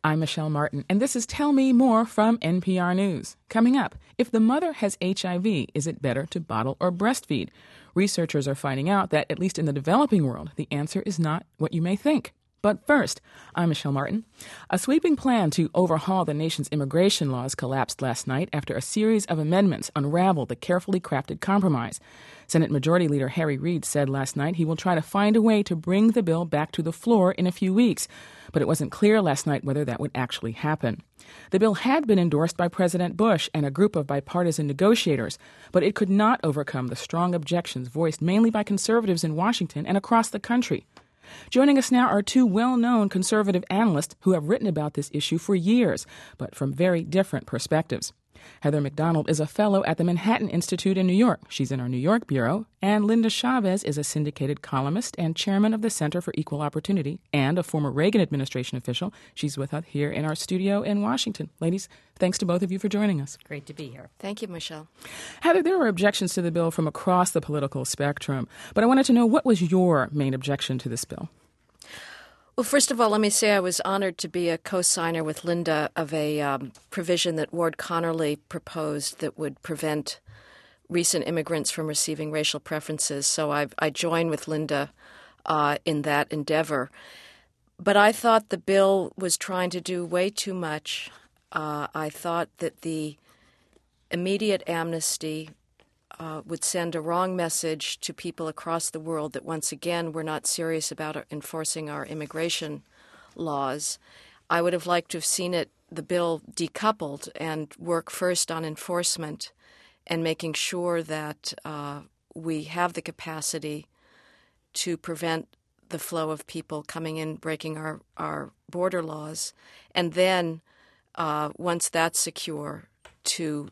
I'm Michelle Martin, and this is Tell Me More from NPR News. Coming up, if the mother has HIV, is it better to bottle or breastfeed? Researchers are finding out that, at least in the developing world, the answer is not what you may think. But first, I'm Michelle Martin. A sweeping plan to overhaul the nation's immigration laws collapsed last night after a series of amendments unraveled the carefully crafted compromise. Senate Majority Leader Harry Reid said last night he will try to find a way to bring the bill back to the floor in a few weeks, but it wasn't clear last night whether that would actually happen. The bill had been endorsed by President Bush and a group of bipartisan negotiators, but it could not overcome the strong objections voiced mainly by conservatives in Washington and across the country. Joining us now are two well-known conservative analysts who have written about this issue for years, but from very different perspectives. Heather Mac Donald is a fellow at the Manhattan Institute in New York. She's in our New York bureau. And Linda Chavez is a syndicated columnist and chairman of the Center for Equal Opportunity and a former Reagan administration official. She's with us here in our studio in Washington. Ladies, thanks to both of you for joining us. Great to be here. Thank you, Michelle. Heather, there were objections to the bill from across the political spectrum, but I wanted to know, what was your main objection to this bill? Well, first of all, let me say I was honored to be a co-signer with Linda of a provision that Ward Connerly proposed that would prevent recent immigrants from receiving racial preferences. So I join with Linda in that endeavor. But I thought the bill was trying to do way too much. I thought that the immediate amnesty would send a wrong message to people across the world that, once again, we're not serious about enforcing our immigration laws. I would have liked to have seen the bill decoupled and work first on enforcement and making sure that we have the capacity to prevent the flow of people coming in, breaking our border laws, and then, once that's secure, to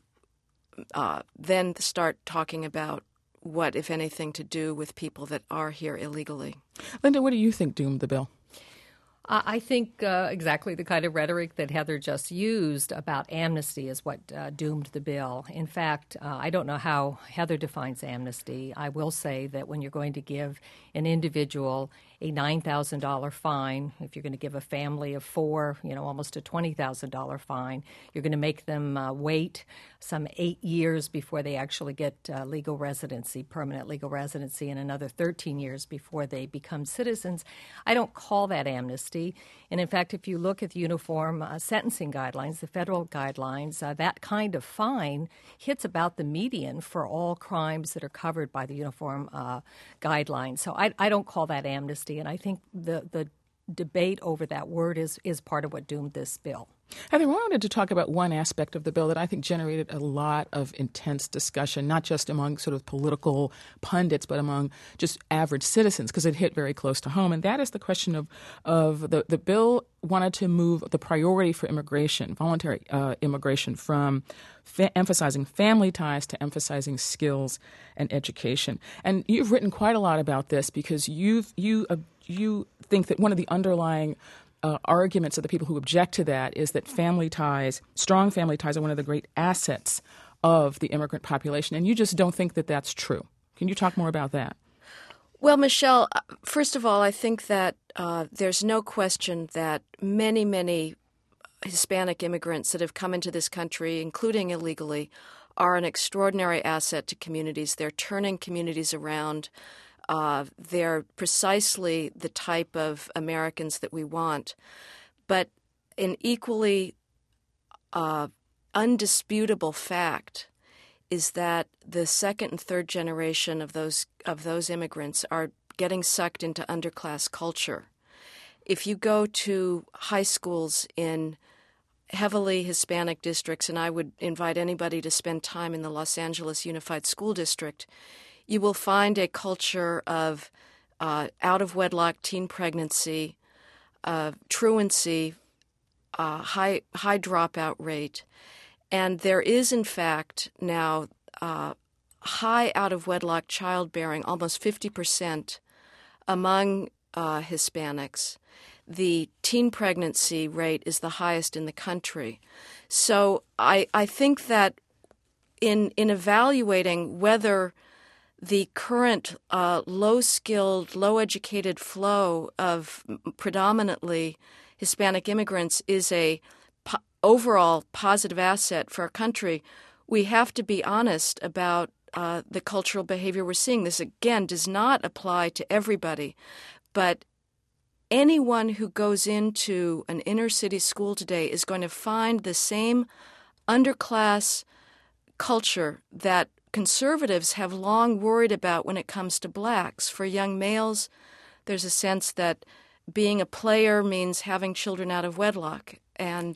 then start talking about what, if anything, to do with people that are here illegally. Linda, what do you think doomed the bill? I think exactly the kind of rhetoric that Heather just used about amnesty is what doomed the bill. In fact, I don't know how Heather defines amnesty. I will say that when you're going to give an individual a $9,000 fine, if you're going to give a family of four, almost a $20,000 fine, you're going to make them wait some 8 years before they actually get legal residency, permanent legal residency, and another 13 years before they become citizens. I don't call that amnesty. And in fact, if you look at the uniform sentencing guidelines, the federal guidelines, that kind of fine hits about the median for all crimes that are covered by the uniform guidelines. So I don't call that amnesty. And I think the debate over that word is part of what doomed this bill. Heather, I wanted to talk about one aspect of the bill that I think generated a lot of intense discussion, not just among sort of political pundits, but among just average citizens, because it hit very close to home. And that is the question of the bill wanted to move the priority for immigration, voluntary immigration, from emphasizing family ties to emphasizing skills and education. And you've written quite a lot about this because you think that one of the underlying arguments of the people who object to that is that family ties, strong family ties, are one of the great assets of the immigrant population. And you just don't think that that's true. Can you talk more about that? Well, Michelle, first of all, I think that there's no question that many, many Hispanic immigrants that have come into this country, including illegally, are an extraordinary asset to communities. They're turning communities around. They're precisely the type of Americans that we want. But an equally undisputable fact is that the second and third generation of those immigrants are getting sucked into underclass culture. If you go to high schools in heavily Hispanic districts, and I would invite anybody to spend time in the Los Angeles Unified School District, you will find a culture of out-of-wedlock teen pregnancy, truancy, high dropout rate. And there is, in fact, now high out-of-wedlock childbearing, almost 50% among Hispanics. The teen pregnancy rate is the highest in the country. So I think that in evaluating whether the current low-skilled, low-educated flow of predominantly Hispanic immigrants is a overall positive asset for our country, we have to be honest about the cultural behavior we're seeing. This, again, does not apply to everybody, but anyone who goes into an inner city school today is going to find the same underclass culture that conservatives have long worried about when it comes to blacks. For young males, there's a sense that being a player means having children out of wedlock. And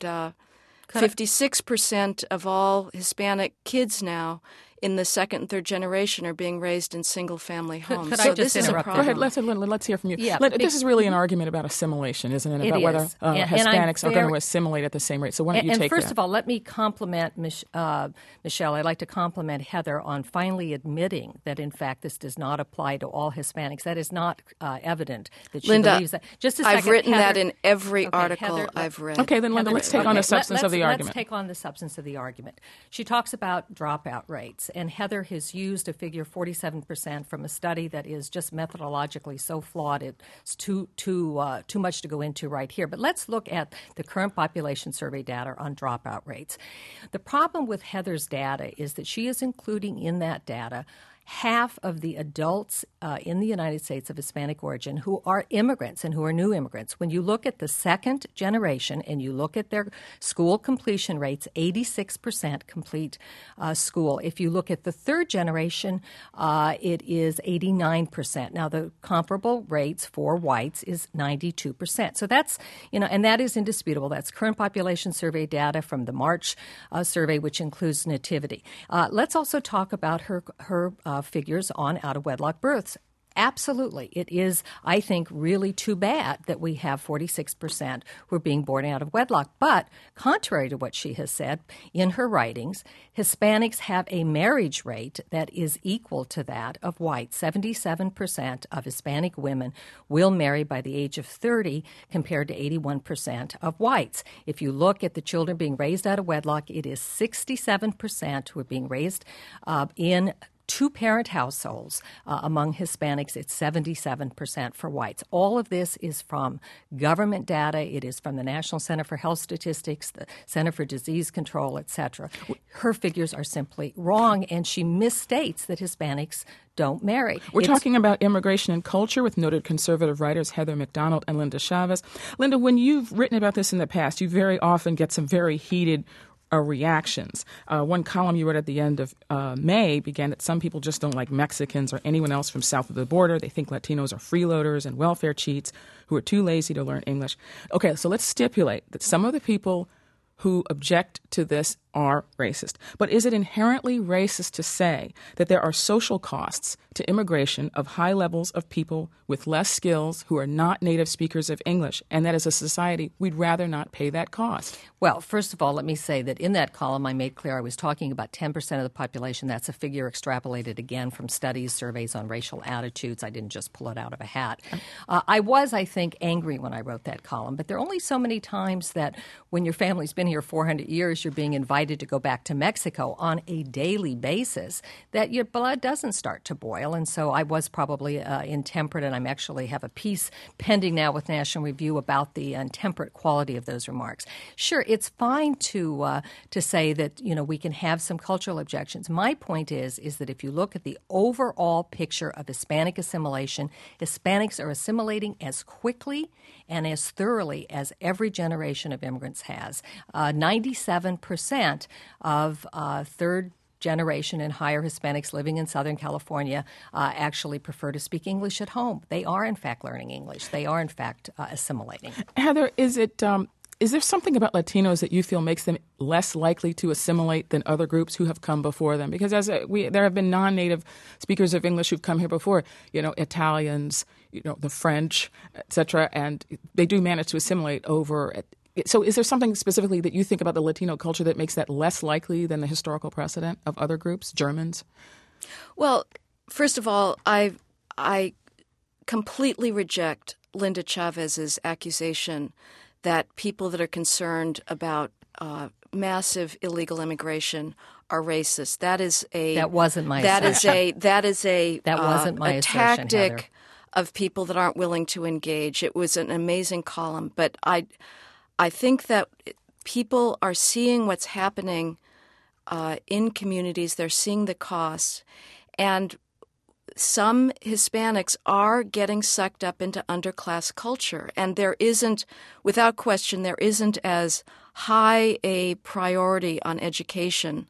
56% of all Hispanic kids now in the second and third generation are being raised in single-family homes. Could so I just this is a interrupt problem. Go ahead, let's hear from you. Yeah, This is really an argument about assimilation, isn't it? About It whether is. And Hispanics I'm are going to very- assimilate at the same rate. So why don't you And take first that? of all, let me compliment Michelle. I'd like to compliment Heather on finally admitting that, in fact, this does not apply to all Hispanics. That is not evident that she Linda, believes that. Just a second, I've written Heather, that in every article Heather, I've read. Okay, then Linda, let's take on the substance of the argument. Let's take on the substance of the argument. She talks about dropout rates, and Heather has used a figure 47% from a study that is just methodologically so flawed it's too much to go into right here. But let's look at the current population survey data on dropout rates. The problem with Heather's data is that she is including in that data half of the adults in the United States of Hispanic origin who are immigrants and who are new immigrants. When you look at the second generation and you look at their school completion rates, 86% complete school. If you look at the third generation, it is 89%. Now, the comparable rates for whites is 92%. So that's, and that is indisputable. That's current population survey data from the March survey, which includes nativity. Let's also talk about her figures on out-of-wedlock births. Absolutely. It is, I think, really too bad that we have 46% who are being born out of wedlock. But contrary to what she has said in her writings, Hispanics have a marriage rate that is equal to that of whites. 77% of Hispanic women will marry by the age of 30 compared to 81% of whites. If you look at the children being raised out of wedlock, it is 67% who are being raised in two-parent households. Among Hispanics, it's 77% for whites. All of this is from government data. It is from the National Center for Health Statistics, the Center for Disease Control, etc. Her figures are simply wrong, and she misstates that Hispanics don't marry. We're talking about immigration and culture with noted conservative writers Heather Mac Donald and Linda Chavez. Linda, when you've written about this in the past, you very often get some very heated reactions. One column you wrote at the end of May began that some people just don't like Mexicans or anyone else from south of the border. They think Latinos are freeloaders and welfare cheats who are too lazy to learn English. Okay, so let's stipulate that some of the people who object to this are racist. But is it inherently racist to say that there are social costs to immigration of high levels of people with less skills who are not native speakers of English, and that as a society we'd rather not pay that cost? Well, first of all, let me say that in that column I made clear I was talking about 10% of the population. That's a figure extrapolated again from studies, surveys on racial attitudes. I didn't just pull it out of a hat. I was, I think, angry when I wrote that column, but there are only so many times that when your family's been here 400 years, you're being invited to go back to Mexico on a daily basis that your blood doesn't start to boil. And so I was probably intemperate, and I actually have a piece pending now with National Review about the intemperate quality of those remarks. Sure, it's fine to say that, we can have some cultural objections. My point is that if you look at the overall picture of Hispanic assimilation, Hispanics are assimilating as quickly and as thoroughly as every generation of immigrants has. 97% of third generation and higher Hispanics living in Southern California actually prefer to speak English at home. They are, in fact, learning English. They are, in fact, assimilating. Heather, is there something about Latinos that you feel makes them less likely to assimilate than other groups who have come before them? Because there have been non-native speakers of English who've come here before, Italians, the French, et cetera, and they do manage to assimilate over. So is there something specifically that you think about the Latino culture that makes that less likely than the historical precedent of other groups, Germans? Well, first of all, I completely reject Linda Chavez's accusation that people that are concerned about massive illegal immigration are racist. That wasn't my assertion, tactic Heather. of people that aren't willing to engage. It was an amazing column, but I think that people are seeing what's happening in communities. They're seeing the costs, and some Hispanics are getting sucked up into underclass culture, and there isn't, without question, there isn't as high a priority on education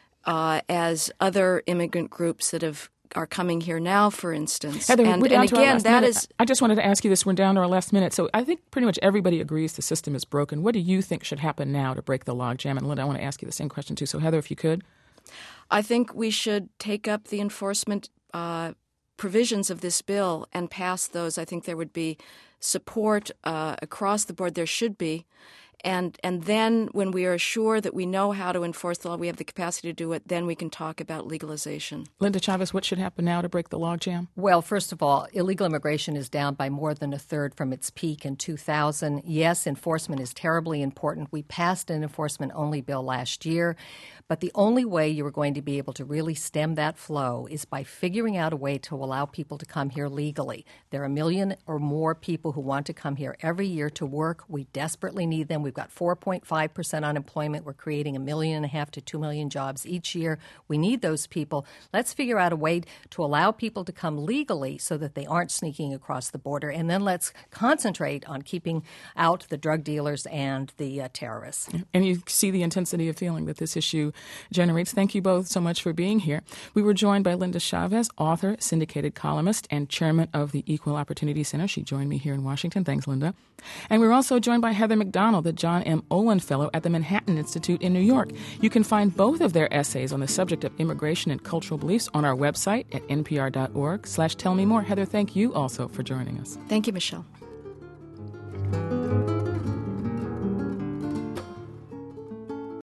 as other immigrant groups that are coming here now, for instance. Heather, and we're down to our again, last that minute. is. I just wanted to ask you this. We're down to our last minute. So I think pretty much everybody agrees the system is broken. What do you think should happen now to break the logjam? And Linda, I want to ask you the same question too. So Heather, if you could. I think we should take up the enforcement provisions of this bill and pass those. I think there would be support across the board. There should be. And then when we are sure that we know how to enforce the law, we have the capacity to do it, then we can talk about legalization. Linda Chavez, what should happen now to break the logjam? Well, first of all, illegal immigration is down by more than a third from its peak in 2000. Yes, enforcement is terribly important. We passed an enforcement-only bill last year, but the only way you are going to be able to really stem that flow is by figuring out a way to allow people to come here legally. There are 1 million or more people who want to come here every year to work. We desperately need them. We've got 4.5% unemployment. We're creating 1.5 million to 2 million jobs each year. We need those people. Let's figure out a way to allow people to come legally so that they aren't sneaking across the border. And then let's concentrate on keeping out the drug dealers and the terrorists. And you see the intensity of feeling that this issue generates. Thank you both so much for being here. We were joined by Linda Chavez, author, syndicated columnist, and chairman of the Equal Opportunity Center. She joined me here in Washington. Thanks, Linda. And we were also joined by Heather McDonald, the John M. Olin Fellow at the Manhattan Institute in New York. You can find both of their essays on the subject of immigration and cultural beliefs on our website at npr.org/tellmemore. Heather, thank you also for joining us. Thank you, Michelle.